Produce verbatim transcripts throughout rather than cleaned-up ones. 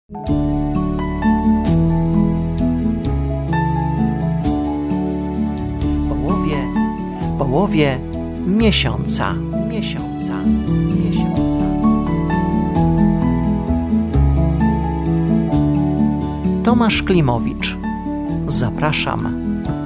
W połowie, w połowie miesiąca, miesiąca, miesiąca. Tomasz Klimowicz. Zapraszam.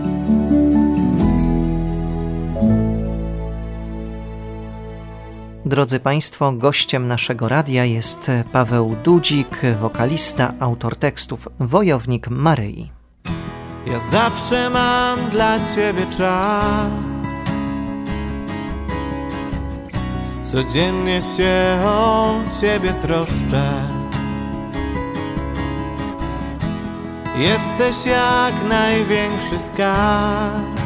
Drodzy Państwo, gościem naszego radia jest Paweł Dudzik, wokalista, autor tekstów, wojownik Maryi. Ja zawsze mam dla Ciebie czas, codziennie się o Ciebie troszczę. Jesteś jak największy skarb,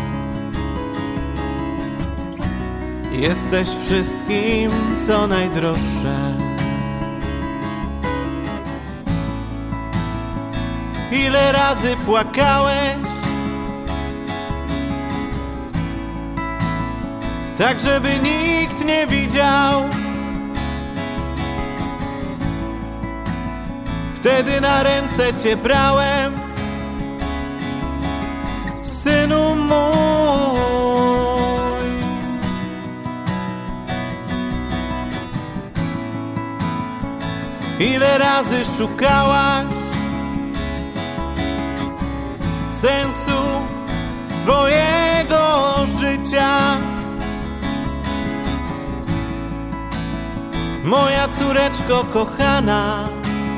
jesteś wszystkim, co najdroższe. Ile razy płakałeś, tak żeby nikt nie widział. Wtedy na ręce Cię brałem, synu mój. Ile razy szukałaś sensu swojego życia, moja córeczko kochana,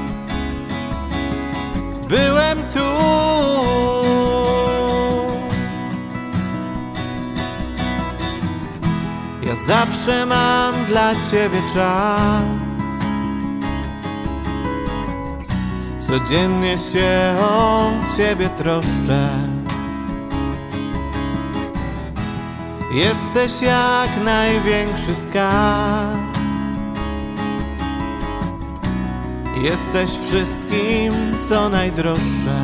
byłem tu. Ja zawsze mam dla Ciebie czas, codziennie się o Ciebie troszczę. Jesteś jak największy skarb, jesteś wszystkim, co najdroższe.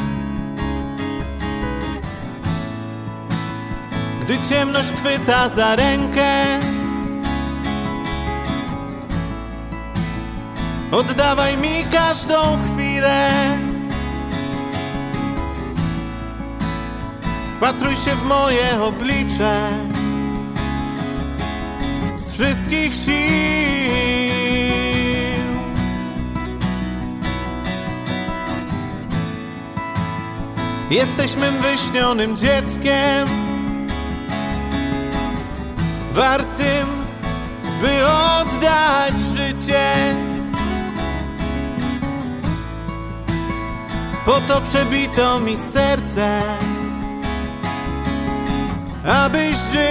Gdy ciemność chwyta za rękę, oddawaj mi każdą chwilę. Wpatruj się w moje oblicze z wszystkich sił. Jesteś mym wyśnionym dzieckiem, wartym, by oddać życie. Po to przebito mi serce, abyś żył.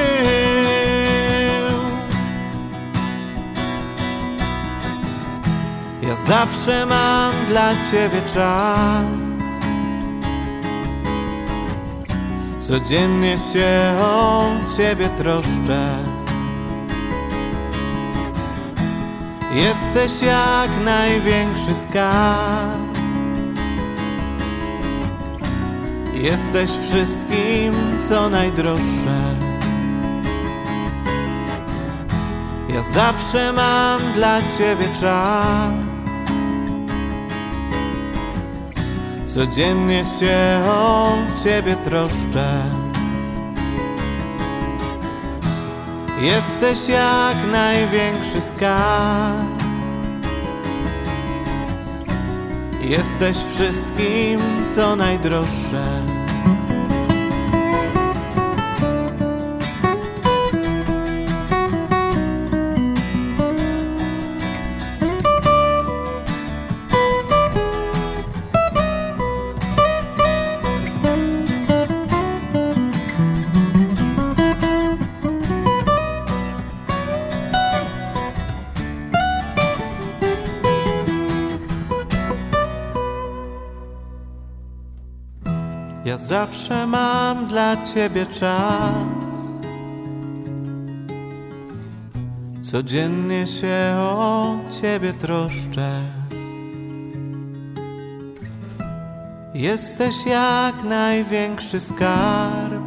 Ja zawsze mam dla Ciebie czas, codziennie się o Ciebie troszczę. Jesteś jak największy skarb, jesteś wszystkim, co najdroższe. Ja zawsze mam dla Ciebie czas, codziennie się o Ciebie troszczę. Jesteś jak największy skarb, jesteś wszystkim, co najdroższe. Ja zawsze mam dla Ciebie czas, codziennie się o Ciebie troszczę. Jesteś jak największy skarb,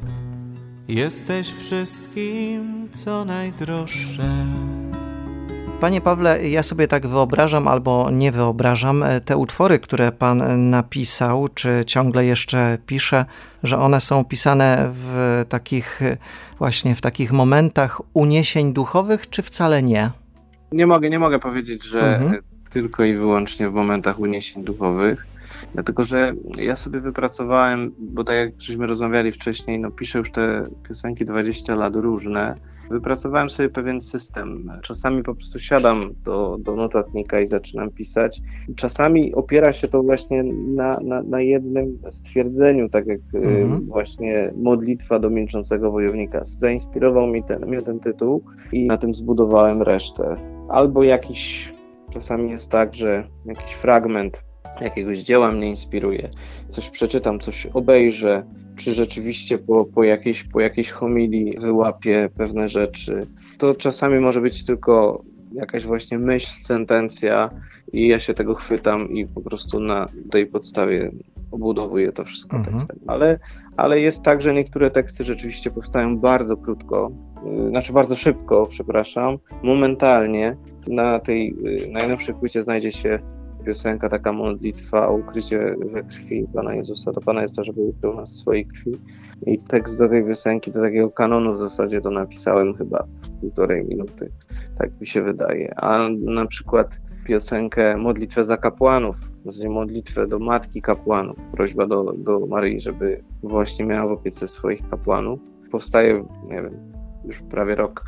jesteś wszystkim, co najdroższe. Panie Pawle, ja sobie tak wyobrażam albo nie wyobrażam te utwory, które pan napisał, czy ciągle jeszcze pisze, że one są pisane w takich właśnie w takich momentach uniesień duchowych, czy wcale nie? Nie mogę, nie mogę powiedzieć, że Mhm. tylko i wyłącznie w momentach uniesień duchowych, dlatego że ja sobie wypracowałem, bo tak jak żeśmy rozmawiali wcześniej, no piszę już te piosenki dwadzieścia lat różne, wypracowałem sobie pewien system. Czasami po prostu siadam do, do notatnika i zaczynam pisać. Czasami opiera się to właśnie na, na, na jednym stwierdzeniu, tak jak Mhm. y, właśnie modlitwa do milczącego wojownika. Zainspirował mi ten, mnie ten tytuł i na tym zbudowałem resztę. Albo jakiś, czasami jest tak, że jakiś fragment jakiegoś dzieła mnie inspiruje. Coś przeczytam, coś obejrzę, czy rzeczywiście po, po, jakiejś, po jakiejś homilii wyłapię pewne rzeczy. To czasami może być tylko jakaś właśnie myśl, sentencja i ja się tego chwytam i po prostu na tej podstawie obudowuję to wszystko Mhm. tekstem. Ale, ale jest tak, że niektóre teksty rzeczywiście powstają bardzo krótko, yy, znaczy bardzo szybko, przepraszam, momentalnie. Na tej yy, najnowszej płycie znajdzie się piosenka, taka modlitwa o ukrycie we krwi Pana Jezusa. Do Pana jest to, żeby ukrył nas w swojej krwi. I tekst do tej piosenki, do takiego kanonu w zasadzie to napisałem chyba w półtorej minuty. Tak mi się wydaje. A na przykład piosenkę Modlitwę za kapłanów, w zasadzie modlitwę do Matki Kapłanów, prośba do, do Maryi, żeby właśnie miała w opiece swoich kapłanów. Powstaje, nie wiem, już prawie rok.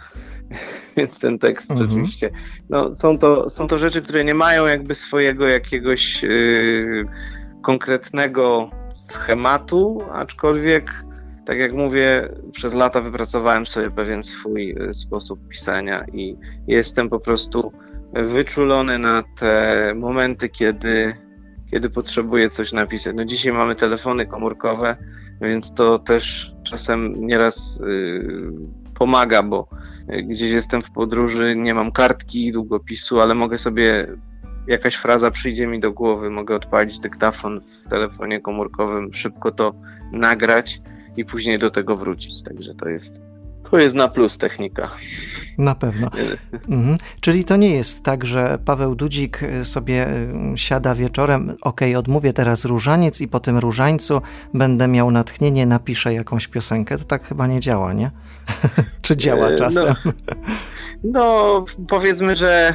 Więc ten tekst Mhm. rzeczywiście, no są to, są to rzeczy, które nie mają jakby swojego jakiegoś yy, konkretnego schematu, aczkolwiek, tak jak mówię, przez lata wypracowałem sobie pewien swój yy, sposób pisania i jestem po prostu wyczulony na te momenty, kiedy, kiedy potrzebuję coś napisać. No dzisiaj mamy telefony komórkowe, więc to też czasem nieraz yy, pomaga, bo gdzieś jestem w podróży, nie mam kartki, długopisu, ale mogę sobie, jakaś fraza przyjdzie mi do głowy, mogę odpalić dyktafon w telefonie komórkowym, szybko to nagrać i później do tego wrócić. Także to jest, to jest na plus technika. Na pewno. Mhm. Czyli to nie jest tak, że Paweł Dudzik sobie siada wieczorem, okej, odmówię teraz różaniec i po tym różańcu będę miał natchnienie, napiszę jakąś piosenkę. To tak chyba nie działa, nie? Czy działa czasem? No, no powiedzmy, że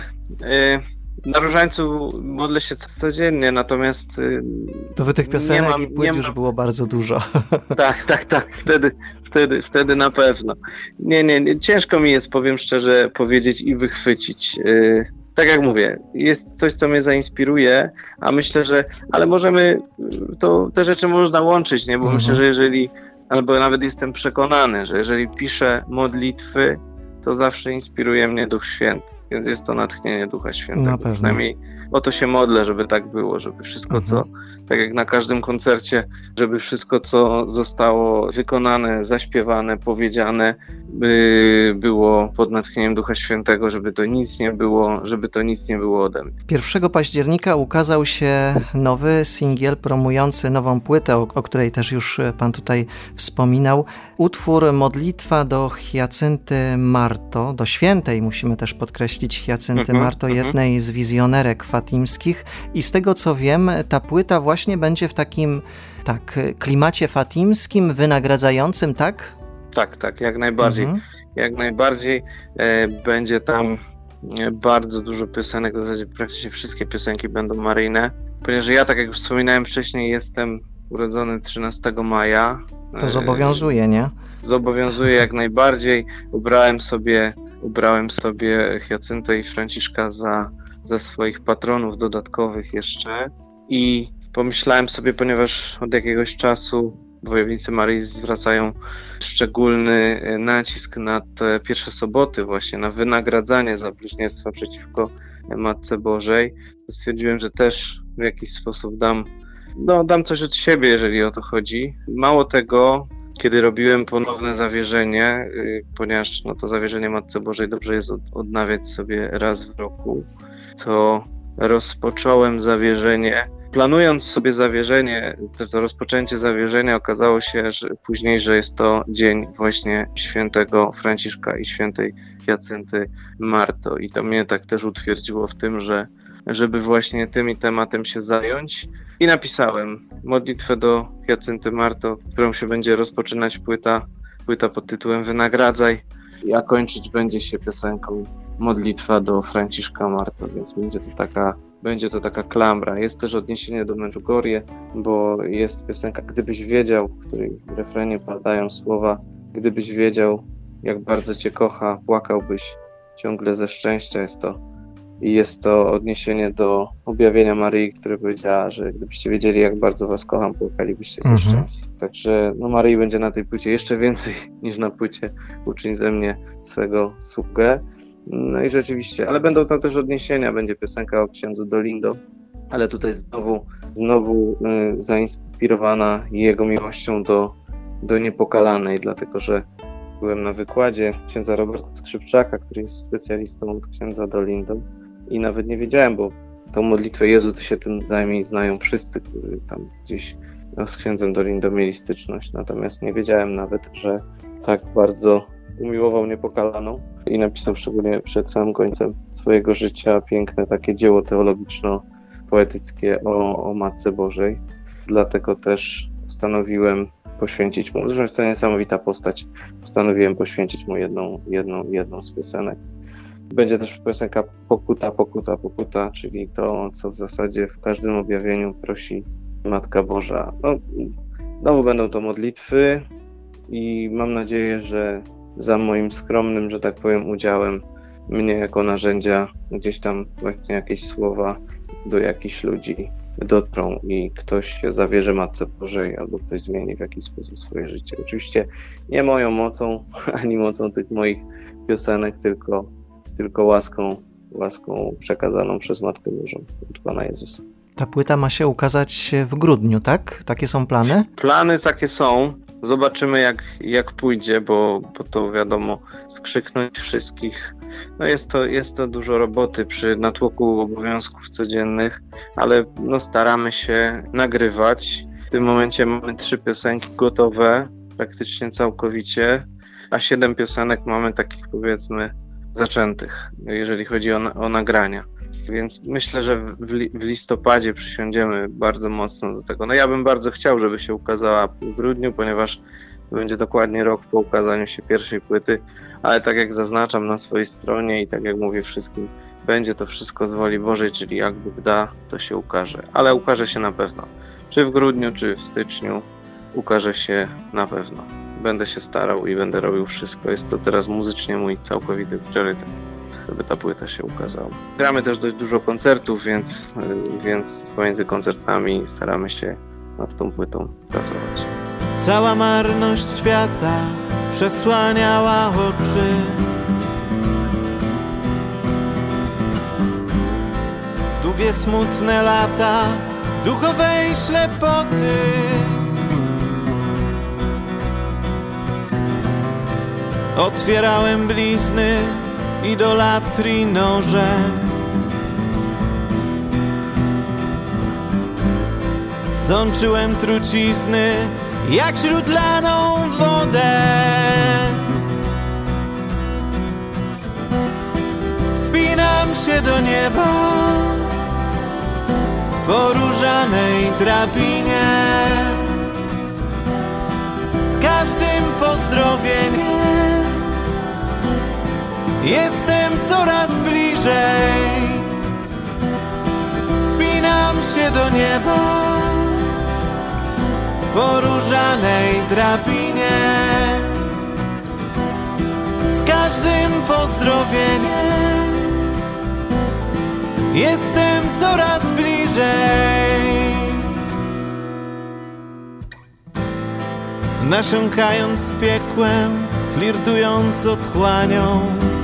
y, na różańcu modlę się codziennie, natomiast y, to by tych piosenek mam, i płyt już mam... było bardzo dużo. Tak, tak, tak. Wtedy, wtedy, wtedy na pewno. Nie, nie, nie, ciężko mi jest, powiem szczerze, powiedzieć i wychwycić. Yy, tak jak mówię, jest coś, co mnie zainspiruje, a myślę, że, ale możemy, to te rzeczy można łączyć, nie? Bo Mhm. myślę, że jeżeli, albo nawet jestem przekonany, że jeżeli piszę modlitwy, to zawsze inspiruje mnie Duch Święty, więc jest to natchnienie Ducha Świętego. Na pewno. Przynajmniej o to się modlę, żeby tak było, żeby wszystko, Mhm. co, tak jak na każdym koncercie, żeby wszystko, co zostało wykonane, zaśpiewane, powiedziane, by było pod natchnieniem Ducha Świętego, żeby to nic nie było, żeby to nic nie było ode mnie. pierwszego października ukazał się nowy singiel promujący nową płytę, o, o której też już pan tutaj wspominał. Utwór Modlitwa do Hiacynty Marto, do świętej, musimy też podkreślić, Hiacynty Mhm, Marto, mhm. jednej z wizjonerek fatimskich. I z tego co wiem, ta płyta właśnie będzie w takim tak, klimacie fatimskim, wynagradzającym, tak? Tak, tak, jak najbardziej. Mhm. Jak najbardziej e, będzie tam e, bardzo dużo piosenek, w zasadzie praktycznie wszystkie piosenki będą maryjne, ponieważ ja, tak jak już wspominałem wcześniej, jestem urodzony trzynastego maja. To zobowiązuje, nie? Zobowiązuje jak najbardziej. Ubrałem sobie, ubrałem sobie Hiacyntę i Franciszka za, za swoich patronów dodatkowych jeszcze i pomyślałem sobie, ponieważ od jakiegoś czasu wojownicy Maryi zwracają szczególny nacisk na te pierwsze soboty właśnie, na wynagradzanie za bluźnierstwa przeciwko Matce Bożej, to stwierdziłem, że też w jakiś sposób dam, no, dam coś od siebie, jeżeli o to chodzi. Mało tego, kiedy robiłem ponowne zawierzenie, yy, ponieważ no, to zawierzenie Matce Bożej dobrze jest od, odnawiać sobie raz w roku, to rozpocząłem zawierzenie planując sobie zawierzenie, to, to rozpoczęcie zawierzenia, okazało się że później, że jest to dzień właśnie świętego Franciszka i świętej Hiacynty Marto. I to mnie tak też utwierdziło w tym, że żeby właśnie tym tematem się zająć. I napisałem modlitwę do Hiacynty Marto, którą się będzie rozpoczynać płyta, płyta pod tytułem Wynagradzaj, a kończyć będzie się piosenką Modlitwa do Franciszka Marto, więc będzie to taka, będzie to taka klamra. Jest też odniesienie do Medjugorje, bo jest piosenka Gdybyś wiedział, w której w refrenie padają słowa Gdybyś wiedział, jak bardzo Cię kocha, płakałbyś ciągle ze szczęścia. Jest to I jest to odniesienie do objawienia Maryi, które powiedziała, że gdybyście wiedzieli, jak bardzo was kocham, płakalibyście ze Mhm. szczęścia. Także no, Maryi będzie na tej płycie jeszcze więcej niż na płycie Uczyń ze mnie swego sługę. No i rzeczywiście, ale będą tam też odniesienia, będzie piosenka o księdzu Dolindo, ale tutaj znowu, znowu y, zainspirowana jego miłością do, do Niepokalanej, dlatego że byłem na wykładzie księdza Roberta Skrzypczaka, który jest specjalistą od księdza Dolindo i nawet nie wiedziałem, bo tą modlitwę Jezu, ty się tym zajmij, znają wszyscy, którzy tam gdzieś no, z księdzem Dolindo mieli styczność, natomiast nie wiedziałem nawet, że tak bardzo umiłował Niepokalaną i napisał szczególnie przed samym końcem swojego życia piękne takie dzieło teologiczno-poetyckie o, o Matce Bożej. Dlatego też postanowiłem poświęcić mu, zresztą jest to niesamowita postać, postanowiłem poświęcić mu jedną, jedną, jedną z piosenek. Będzie też piosenka Pokuta, Pokuta, Pokuta, czyli to, co w zasadzie w każdym objawieniu prosi Matka Boża. No, znowu będą to modlitwy i mam nadzieję, że za moim skromnym, że tak powiem, udziałem mnie jako narzędzia gdzieś tam właśnie jakieś słowa do jakichś ludzi dotrą i ktoś się zawierzy Matce Bożej albo ktoś zmieni w jakiś sposób swoje życie. Oczywiście nie moją mocą, ani mocą tych moich piosenek, tylko, tylko łaską, łaską przekazaną przez Matkę Bożą od Pana Jezusa. Ta płyta ma się ukazać w grudniu, tak? Takie są plany? Plany takie są. Zobaczymy jak, jak pójdzie, bo, bo to wiadomo, skrzyknąć wszystkich. No jest to, jest to dużo roboty przy natłoku obowiązków codziennych, ale no staramy się nagrywać. W tym momencie mamy trzy piosenki gotowe, praktycznie całkowicie, a siedem piosenek mamy takich powiedzmy zaczętych, jeżeli chodzi o, o nagrania. Więc myślę, że w, li, w listopadzie przysiądziemy bardzo mocno do tego. No ja bym bardzo chciał, żeby się ukazała w grudniu, ponieważ to będzie dokładnie rok po ukazaniu się pierwszej płyty, ale tak jak zaznaczam na swojej stronie i tak jak mówię wszystkim, będzie to wszystko z woli Bożej, czyli jak Bóg da, to się ukaże. Ale ukaże się na pewno. Czy w grudniu, czy w styczniu ukaże się na pewno. Będę się starał i będę robił wszystko. Jest to teraz muzycznie mój całkowity priorytet, żeby ta płyta się ukazała. Gramy też dość dużo koncertów, więc, więc pomiędzy koncertami staramy się nad tą płytą pracować. Cała marność świata przesłaniała oczy. W długie, smutne lata duchowej ślepoty. Otwierałem blizny idolatrii noże. Sączyłem trucizny jak źródlaną wodę. Wspinam się do nieba po różanej drabinie. Z każdym pozdrowieniem jestem coraz bliżej. Wspinam się do nieba po różanej drabinie. Z każdym pozdrowieniem jestem coraz bliżej. Nasiąkając piekłem, flirtując z otchłanią,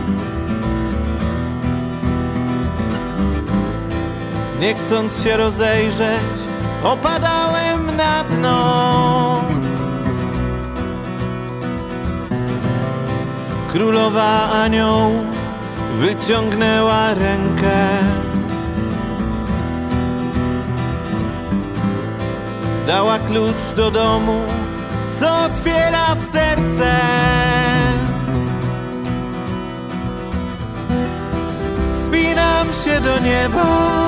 nie chcąc się rozejrzeć, opadałem na dno. Królowa aniołów wyciągnęła rękę. dała klucz do domu, co otwiera serce. Wspinam się do nieba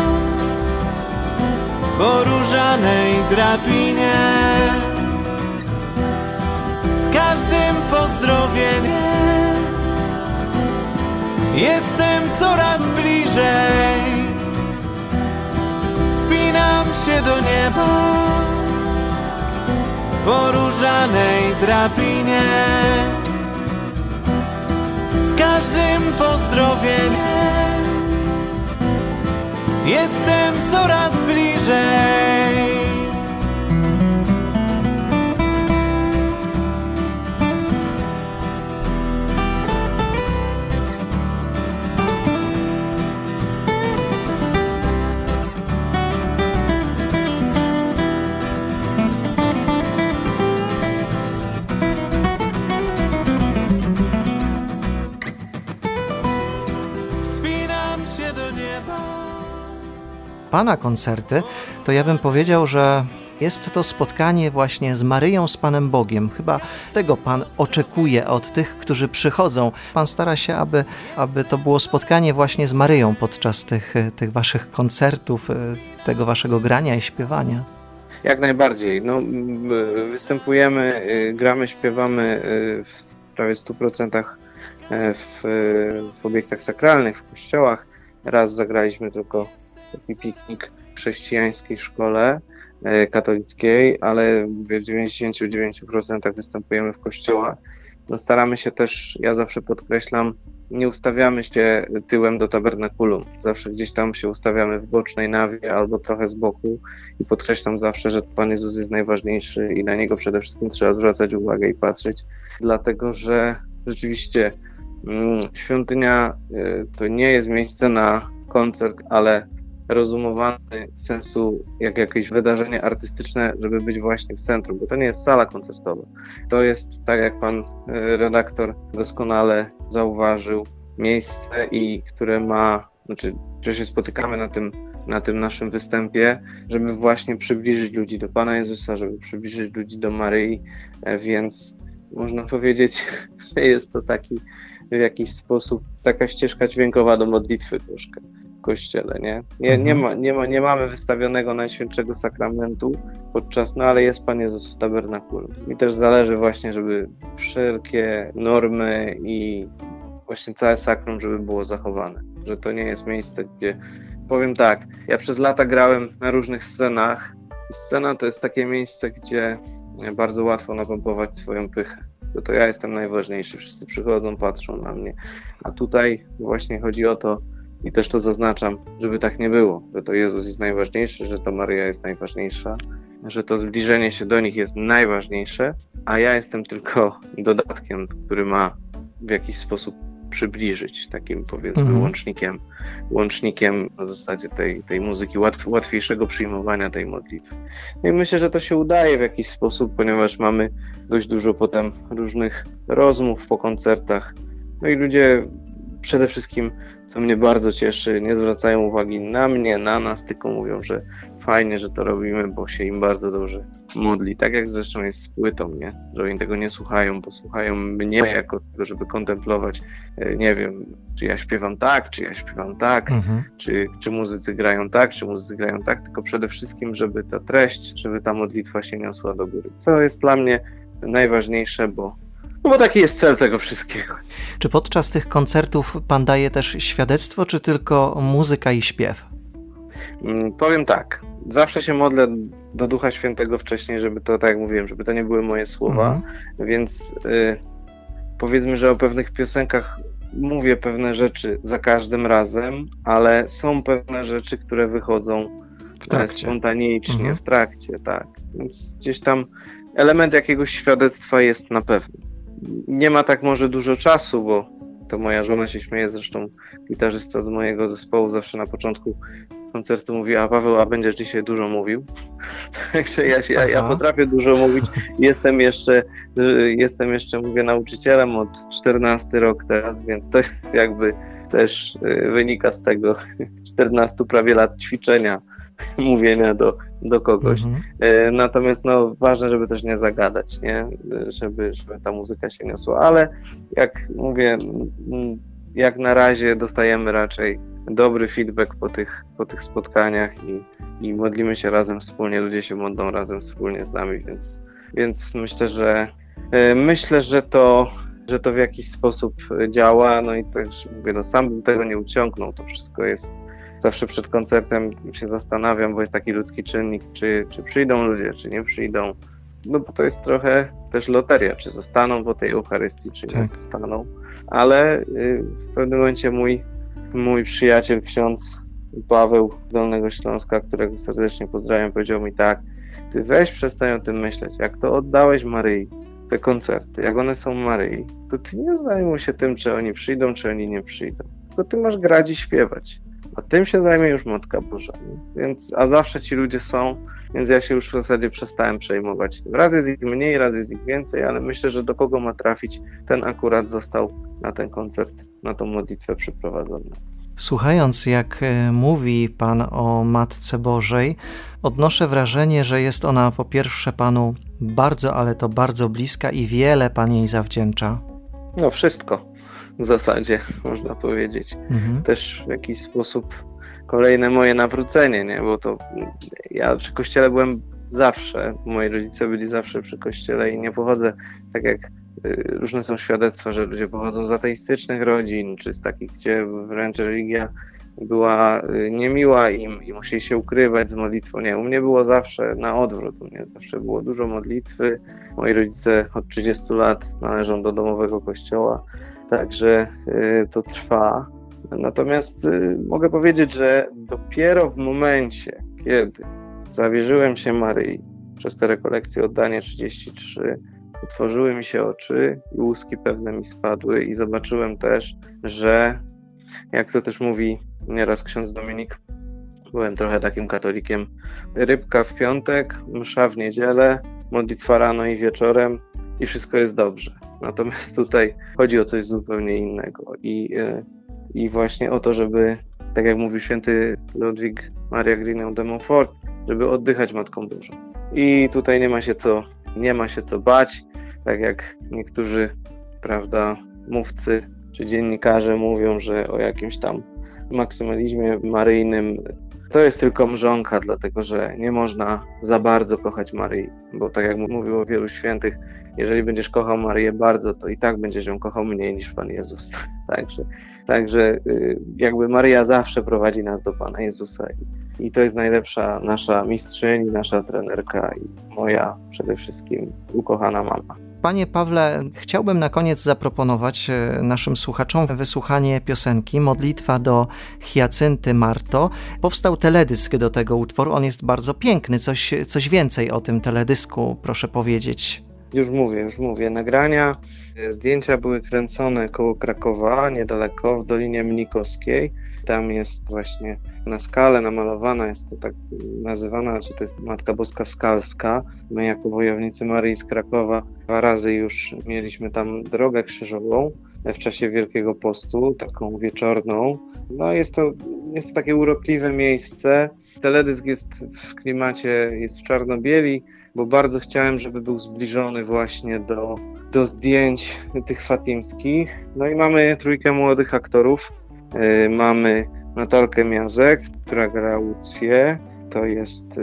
po różanej drabinie, z każdym pozdrowieniem jestem coraz bliżej. Wspinam się do nieba po różanej drabinie, z każdym pozdrowieniem jestem coraz bliżej. Pana koncerty, to ja bym powiedział, że jest to spotkanie właśnie z Maryją, z Panem Bogiem. Chyba tego Pan oczekuje od tych, którzy przychodzą. Pan stara się, aby, aby to było spotkanie właśnie z Maryją podczas tych, tych waszych koncertów, tego waszego grania i śpiewania. Jak najbardziej. No, występujemy, gramy, śpiewamy w prawie stu procentach w, w obiektach sakralnych, w kościołach. Raz zagraliśmy tylko taki piknik w chrześcijańskiej szkole katolickiej, ale w dziewięćdziesięciu dziewięciu procentach występujemy w kościołach. No staramy się też, ja zawsze podkreślam, nie ustawiamy się tyłem do tabernakulum. Zawsze gdzieś tam się ustawiamy w bocznej nawie albo trochę z boku i podkreślam zawsze, że Pan Jezus jest najważniejszy i na Niego przede wszystkim trzeba zwracać uwagę i patrzeć, dlatego że rzeczywiście mm, świątynia y, to nie jest miejsce na koncert, ale rozumowany z sensu jak jakieś wydarzenie artystyczne, żeby być właśnie w centrum, bo to nie jest sala koncertowa. To jest, tak jak pan redaktor doskonale zauważył, miejsce, i które ma, znaczy, że się spotykamy na tym, na tym naszym występie, żeby właśnie przybliżyć ludzi do Pana Jezusa, żeby przybliżyć ludzi do Maryi, więc można powiedzieć, że jest to taki w jakiś sposób taka ścieżka dźwiękowa do modlitwy troszkę w kościele, nie? Nie, nie, ma, nie, ma, nie mamy wystawionego Najświętszego Sakramentu podczas, no ale jest Pan Jezus w tabernakulum. Mi też zależy właśnie, żeby wszelkie normy i właśnie całe sakrum, żeby było zachowane. Że to nie jest miejsce, gdzie, powiem tak, ja przez lata grałem na różnych scenach i scena to jest takie miejsce, gdzie bardzo łatwo napompować swoją pychę. Bo to ja jestem najważniejszy, wszyscy przychodzą, patrzą na mnie. A tutaj właśnie chodzi o to, i też to zaznaczam, żeby tak nie było, że to Jezus jest najważniejszy, że to Maryja jest najważniejsza, że to zbliżenie się do nich jest najważniejsze, a ja jestem tylko dodatkiem, który ma w jakiś sposób przybliżyć, takim powiedzmy mhm. łącznikiem, łącznikiem na zasadzie tej, tej muzyki, łatw, łatwiejszego przyjmowania tej modlitwy. No i myślę, że to się udaje w jakiś sposób, ponieważ mamy dość dużo potem różnych rozmów po koncertach, no i ludzie przede wszystkim, co mnie bardzo cieszy, nie zwracają uwagi na mnie, na nas, tylko mówią, że fajnie, że to robimy, bo się im bardzo dobrze modli. Tak jak zresztą jest z płytą, nie? Że oni tego nie słuchają, bo słuchają mnie jako tego, żeby kontemplować, nie wiem, czy ja śpiewam tak, czy ja śpiewam tak, mhm. czy, czy muzycy grają tak, czy muzycy grają tak, tylko przede wszystkim, żeby ta treść, żeby ta modlitwa się niosła do góry. Co jest dla mnie najważniejsze, bo No bo taki jest cel tego wszystkiego. Czy podczas tych koncertów Pan daje też świadectwo, czy tylko muzyka i śpiew? Hmm, powiem tak, zawsze się modlę do Ducha Świętego wcześniej, żeby to, tak jak mówiłem, żeby to nie były moje słowa, mhm. więc y, powiedzmy, że o pewnych piosenkach mówię pewne rzeczy za każdym razem, ale są pewne rzeczy, które wychodzą spontanicznie, mhm. w trakcie, tak. Więc gdzieś tam element jakiegoś świadectwa jest na pewno. Nie ma tak może dużo czasu, bo to moja żona się śmieje, zresztą gitarzysta z mojego zespołu zawsze na początku koncertu mówi: a Paweł, a będziesz dzisiaj dużo mówił? Także ja, ja, ja potrafię dużo mówić. Jestem jeszcze, jestem jeszcze, mówię, nauczycielem od czternasty rok teraz, więc to jakby też wynika z tego czternastu prawie lat ćwiczenia mówienia do, do kogoś. Mhm. Natomiast no, ważne, żeby też nie zagadać, nie? Żeby, żeby ta muzyka się niosła, ale jak mówię, jak na razie dostajemy raczej dobry feedback po tych, po tych spotkaniach i, i modlimy się razem wspólnie, ludzie się modlą razem wspólnie z nami, więc, więc myślę, że myślę, że to, że to w jakiś sposób działa, no i też mówię, no sam bym tego nie uciągnął, to wszystko jest zawsze przed koncertem się zastanawiam, bo jest taki ludzki czynnik, czy, czy przyjdą ludzie, czy nie przyjdą, no bo to jest trochę też loteria, czy zostaną po tej Eucharystii, czy nie tak. zostaną, ale w pewnym momencie mój Mój przyjaciel, ksiądz Paweł z Dolnego Śląska, którego serdecznie pozdrawiam, powiedział mi tak: ty weź przestań o tym myśleć, jak to oddałeś Maryi, te koncerty, jak one są Maryi, to ty nie zajmuj się tym, czy oni przyjdą, czy oni nie przyjdą, tylko ty masz grać i śpiewać, a tym się zajmie już Matka Boża, nie? Więc, a zawsze ci ludzie są, więc ja się już w zasadzie przestałem przejmować tym. Raz jest ich mniej, raz jest ich więcej, ale myślę, że do kogo ma trafić, ten akurat został na ten koncert, na tą modlitwę przyprowadzony. Słuchając, jak mówi Pan o Matce Bożej, odnoszę wrażenie, że jest ona po pierwsze Panu bardzo, ale to bardzo bliska i wiele Pan jej zawdzięcza. No wszystko w zasadzie, można powiedzieć. Mhm. Też w jakiś sposób kolejne moje nawrócenie, nie? Bo to ja przy kościele byłem zawsze, moi rodzice byli zawsze przy kościele i nie pochodzę, tak jak różne są świadectwa, że ludzie pochodzą z ateistycznych rodzin, czy z takich, gdzie wręcz religia była niemiła im i musieli się ukrywać z modlitwą. Nie, u mnie było zawsze na odwrót, u mnie zawsze było dużo modlitwy. Moi rodzice od trzydziestu lat należą do domowego kościoła, także to trwa. Natomiast mogę powiedzieć, że dopiero w momencie, kiedy zawierzyłem się Maryi przez te rekolekcje oddanie trzydzieści trzy, otworzyły mi się oczy i łuski pewne mi spadły i zobaczyłem też, że jak to też mówi nieraz ksiądz Dominik, byłem trochę takim katolikiem, rybka w piątek, msza w niedzielę, modlitwa rano i wieczorem i wszystko jest dobrze. Natomiast tutaj chodzi o coś zupełnie innego i, i właśnie o to, żeby, tak jak mówił święty Ludwik Maria Grineu de Montfort, żeby oddychać Matką Bożą. I tutaj nie ma się co, nie ma się co bać, tak jak niektórzy, prawda, mówcy czy dziennikarze mówią, że o jakimś tam maksymalizmie maryjnym to jest tylko mrzonka, dlatego że nie można za bardzo kochać Maryi, bo tak jak mówiło wielu świętych, jeżeli będziesz kochał Maryję bardzo, to i tak będziesz ją kochał mniej niż Pan Jezus. Także, także jakby Maryja zawsze prowadzi nas do Pana Jezusa i, i to jest najlepsza nasza mistrzyni, nasza trenerka i moja przede wszystkim ukochana mama. Panie Pawle, chciałbym na koniec zaproponować naszym słuchaczom wysłuchanie piosenki Modlitwa do Hiacynty Marto. Powstał teledysk do tego utworu, on jest bardzo piękny. Coś, coś więcej o tym teledysku proszę powiedzieć. Już mówię, już mówię. Nagrania, zdjęcia były kręcone koło Krakowa, niedaleko, w Dolinie Mnikowskiej. Tam jest właśnie na skale namalowana, jest to tak nazywana, czy to jest Matka Boska Skalska. My jako wojownicy Maryi z Krakowa dwa razy już mieliśmy tam drogę krzyżową w czasie Wielkiego Postu, taką wieczorną. No jest to, jest to takie urokliwe miejsce. Teledysk jest w klimacie, jest w czarno-bieli, bo bardzo chciałem, żeby był zbliżony właśnie do, do zdjęć tych fatimskich. No i mamy trójkę młodych aktorów. Yy, mamy Natalkę Miazek, która gra Łucję. To jest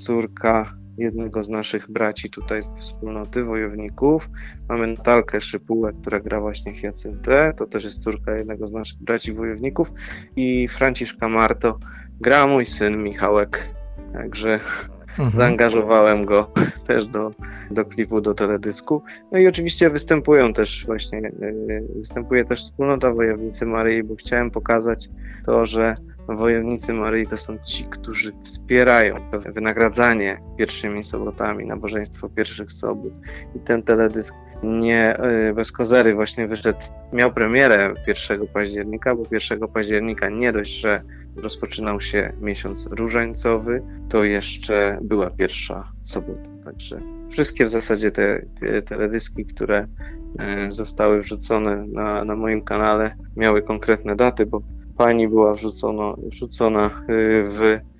córka jednego z naszych braci tutaj z wspólnoty wojowników. Mamy Natalkę Szypułę, która gra właśnie Hiacyntę. To też jest córka jednego z naszych braci wojowników. I Franciszka Marto gra mój syn Michałek. Także mhm. zaangażowałem go też do, do klipu, do teledysku. No i oczywiście występują też właśnie, yy, występuje też wspólnota Wojownicy Maryi, bo chciałem pokazać to, że Wojownicy Maryi to są ci, którzy wspierają wynagradzanie pierwszymi sobotami, nabożeństwo pierwszych sobot. I ten teledysk nie yy, bez kozery właśnie wyszedł, miał premierę pierwszego października, bo pierwszego października nie dość, że rozpoczynał się miesiąc różańcowy, to jeszcze była pierwsza sobota. Także wszystkie w zasadzie te, te teledyski, które y, zostały wrzucone na, na moim kanale, miały konkretne daty, bo pani była wrzucona, wrzucona y, w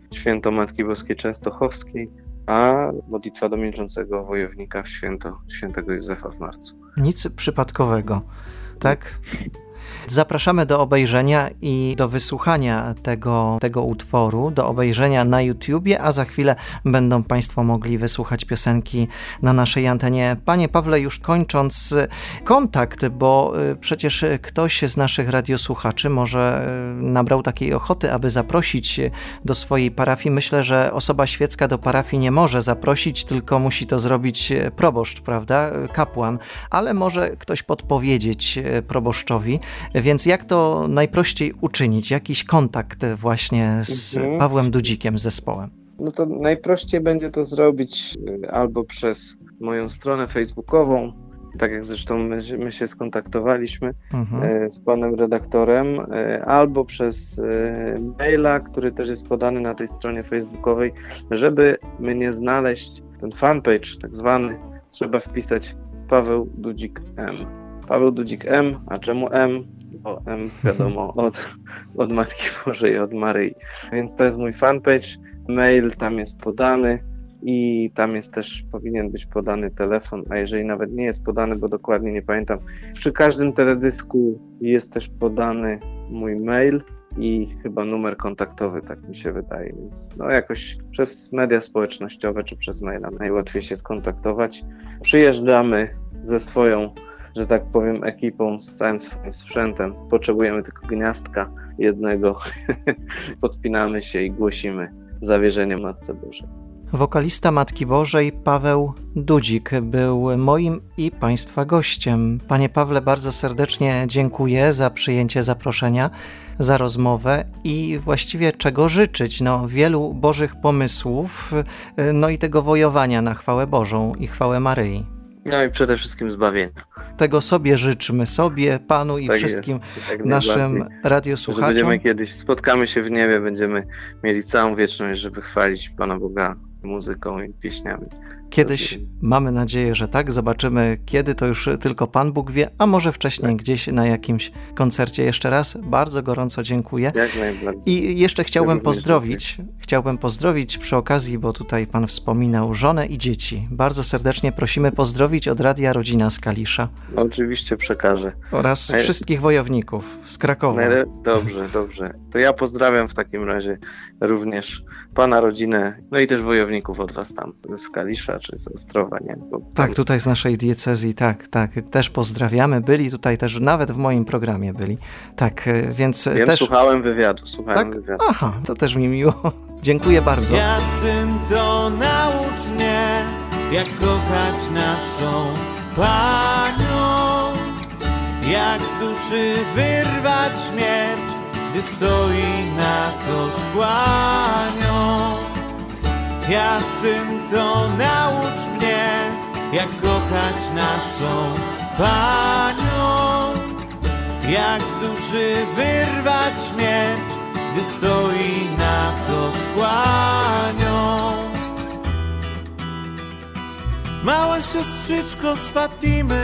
święto Matki Boskiej Częstochowskiej, a modlitwa do milczącego wojownika w święto świętego Józefa w marcu. Nic przypadkowego, tak? Zapraszamy do obejrzenia i do wysłuchania tego, tego utworu, do obejrzenia na YouTubie, a za chwilę będą Państwo mogli wysłuchać piosenki na naszej antenie. Panie Pawle, już kończąc, kontakt, bo przecież ktoś z naszych radiosłuchaczy może nabrał takiej ochoty, aby zaprosić do swojej parafii. Myślę, że osoba świecka do parafii nie może zaprosić, tylko musi to zrobić proboszcz, prawda, kapłan, ale może ktoś podpowiedzieć proboszczowi. Więc jak to najprościej uczynić? Jakiś kontakt właśnie z mhm. Pawłem Dudzikiem, z zespołem? No to najprościej będzie to zrobić albo przez moją stronę facebookową, tak jak zresztą my, my się skontaktowaliśmy mhm. z panem redaktorem, albo przez maila, który też jest podany na tej stronie facebookowej. Żeby mnie znaleźć, ten fanpage tak zwany, trzeba wpisać Paweł Dudzik M. Paweł Dudzik M, a czemu M? Bo M wiadomo od, od Matki Bożej, od Maryi. Więc to jest mój fanpage, mail tam jest podany i tam jest też, powinien być podany telefon, a jeżeli nawet nie jest podany, bo dokładnie nie pamiętam, przy każdym teledysku jest też podany mój mail i chyba numer kontaktowy, tak mi się wydaje, więc no jakoś przez media społecznościowe czy przez maila najłatwiej się skontaktować. Przyjeżdżamy ze swoją, że tak powiem, ekipą, z całym swoim sprzętem. Potrzebujemy tylko gniazdka jednego. Podpinamy się i głosimy zawierzenie Matce Bożej. Wokalista Matki Bożej Paweł Dudzik był moim i Państwa gościem. Panie Pawle, bardzo serdecznie dziękuję za przyjęcie zaproszenia, za rozmowę i właściwie czego życzyć. No, wielu Bożych pomysłów, no i tego wojowania na chwałę Bożą i chwałę Maryi. No i przede wszystkim zbawienia. Tego sobie życzmy, sobie, Panu i tak wszystkim tak naszym radiosłuchaczom. Że będziemy kiedyś, spotkamy się w niebie, będziemy mieli całą wieczność, żeby chwalić Pana Boga muzyką i pieśniami. Kiedyś, mamy nadzieję, że tak. Zobaczymy, kiedy, to już tylko Pan Bóg wie, a może wcześniej tak. gdzieś na jakimś koncercie. Jeszcze raz bardzo gorąco dziękuję. Jak najbardziej. I jeszcze chciałbym pozdrowić, chciałbym pozdrowić przy okazji, bo tutaj Pan wspominał żonę i dzieci. Bardzo serdecznie prosimy pozdrowić od Radia Rodzina z Kalisza. No, oczywiście przekażę. Oraz Naj... wszystkich wojowników z Krakowa. Najle... Dobrze, dobrze. To ja pozdrawiam w takim razie również Pana rodzinę, no i też wojowników od Was tam z Kalisza czy z Ostrowa, nie? Bo tam... Tak, tutaj z naszej diecezji, tak, tak. Też pozdrawiamy. Byli tutaj też, nawet w moim programie byli. Tak, więc Wiem, też... słuchałem wywiadu, słuchałem tak? wywiadu. Aha, to też mi miło. Dziękuję bardzo. Jacynto, naucz mnie, jak kochać naszą Panią, jak z duszy wyrwać śmierć, gdy stoi nad otchłanią. Jacynto, naucz mnie, jak kochać naszą Panią, jak z duszy wyrwać śmierć, gdy stoi nad otchłanią. Mała siostrzyczko z Fatimy,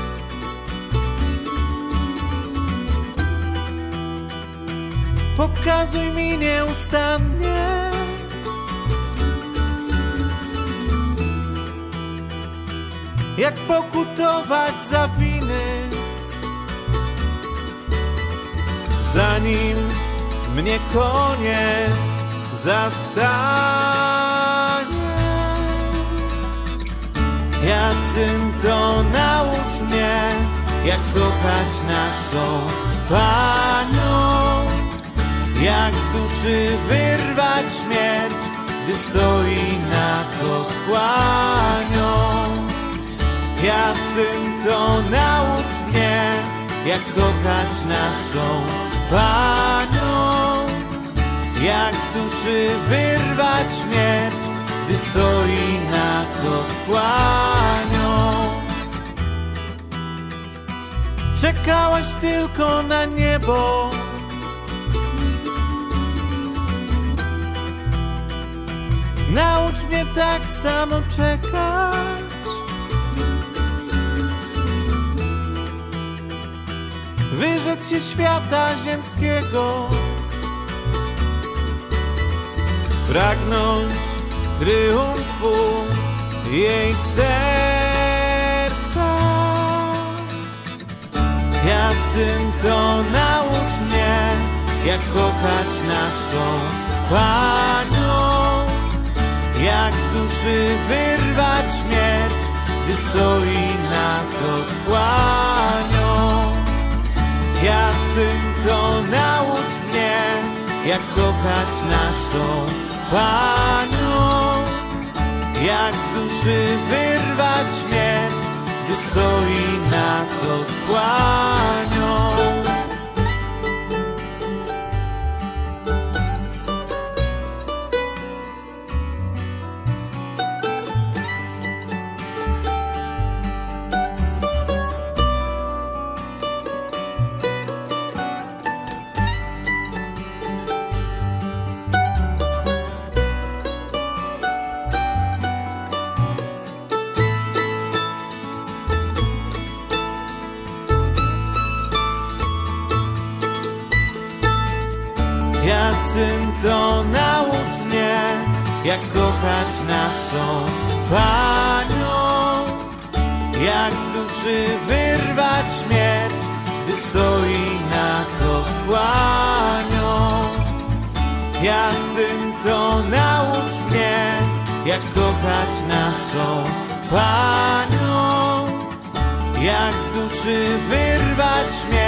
pokazuj mi nieustannie, jak pokutować za winy, zanim mnie koniec zastanie. Jacynto, naucz mnie, jak kochać naszą Panią, jak z duszy wyrwać śmierć, gdy stoi nad otchłanią. Jacynto, naucz mnie, jak kochać naszą Panią, jak z duszy wyrwać śmierć, gdy stoi nad otchłanią. Czekałaś tylko na niebo, naucz mnie tak samo czekać. Wyrzec się świata ziemskiego, pragnąć triumfu jej serca. Jacynto, naucz mnie, jak kochać naszą Panią, jak z duszy wyrwać śmierć, gdy stoi nad otchłanią. Jacynto, naucz mnie, jak kochać naszą Panią, jak z duszy wyrwać śmierć, gdy stoi nad otchłanią. Jacynto, naucz mnie, jak kochać naszą Panią, jak z duszy wyrwać śmierć, gdy stoi nad otchłanią. Jacynto, naucz mnie, jak kochać naszą Panią, jak z duszy wyrwać śmierć,